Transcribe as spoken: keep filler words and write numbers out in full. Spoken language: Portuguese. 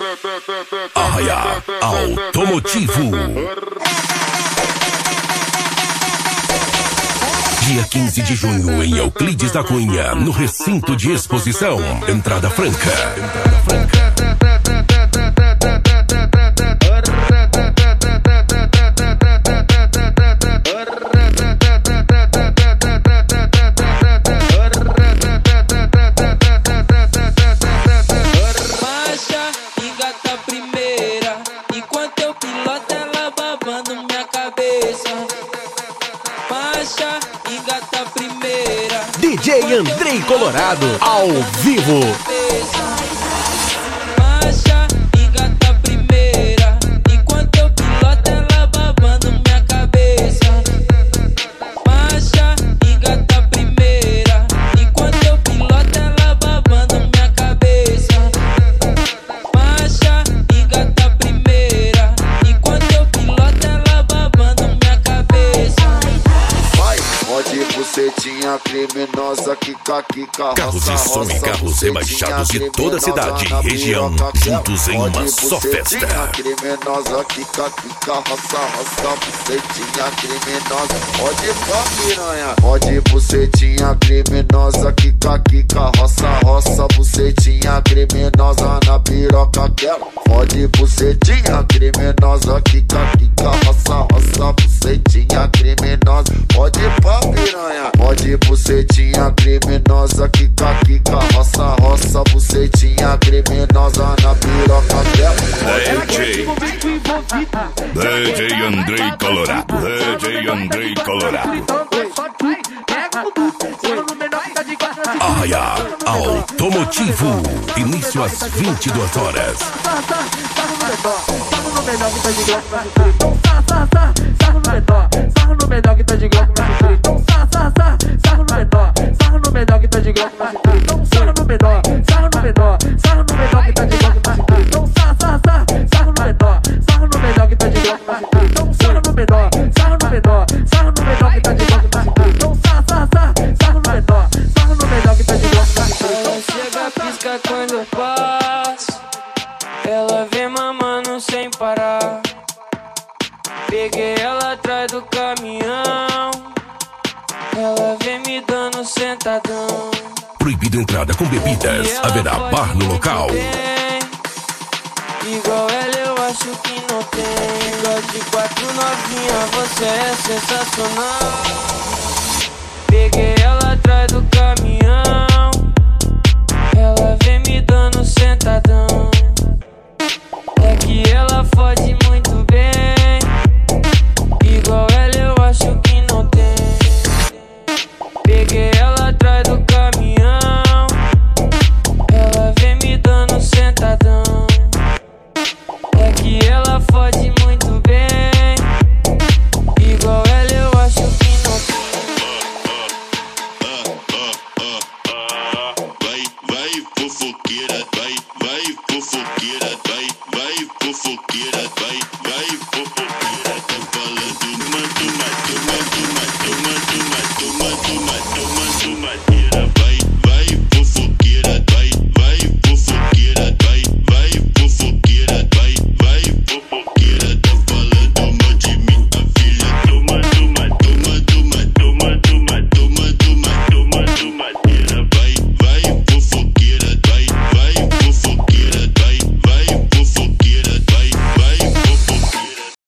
Arraiá Automotivo. Dia quinze de junho, em Euclides da Cunha, no recinto de exposição. Entrada franca. Entrada franca. D J Andrei Colorado, ao vivo. Marcha, engata primeira. Enquanto eu piloto, ela babando minha cabeça. Marcha, engata primeira. Enquanto eu piloto, ela babando minha cabeça. Marcha, engata primeira. Enquanto eu piloto, ela babando minha cabeça. Vai, pode bucetinha criminosa, quica, quica, Carros de som e carros rebaixados de toda a cidade e região, juntos em uma só festa. Criminosa, quica, quica, roça, roça, bucetinha criminosa. Pode pá, piranha. Pode bucetinha criminosa, quica, quica, roça, roça, bucetinha criminosa na piroca quero. Pode bucetinha criminosa, quica, quica, roça, roça, bucetinha criminosa. Pode pá, piranha. Pode bucetinha criminosa, quica, quica, roça, roça, bucetinha criminosa na piroca dela. D J D J Andrei Colorado, D J Andrei Colorado. Arraiá Automotivo, início às vinte e duas horas. Sarro no menor que tá de glock na cintura. Então sarra, sarra, sarra, sarro no menor. Sarro no menor que tá de glock na cintura. Então sarra, sarra, sarra, sarro no menor. Sarro no menor que tá de glock na cintura. Então sarra no menor, sarro no menor. Sarro no menor que tá de glock na cintura. Então sarra, sarra, sarra, sarro no menor. Sarro no menor que tá de glock na cintura. Então sarra no menor, sarro no menor. Sarro no menor que tá de glock na cintura. Então sarra, sarra, sarra, sarro no menor. Sarro no menor que tá de glock na cintura. Ela chega, pisca quando eu passo. Ela vem mamando sem parar. Peguei ela atrás do caminhão. Ela vem me dando sentadão. Proibido entrada com bebidas, haverá bar no local. Igual ela eu acho que não tem. Igual de quatro novinha, você é sensacional. Peguei ela atrás do caminhão. Ela vem me dando sentadão. É que ela fode muito bem. Igual ela eu acho que não tem. Peguei ela atrás do caminhão. Ela vem me dando sentadão. É que ela fode muito bem. Igual ela eu acho que não tem. Vai, vai fofoqueira, vai, vai fofoqueira, vai, vai fofoqueira, vai, vai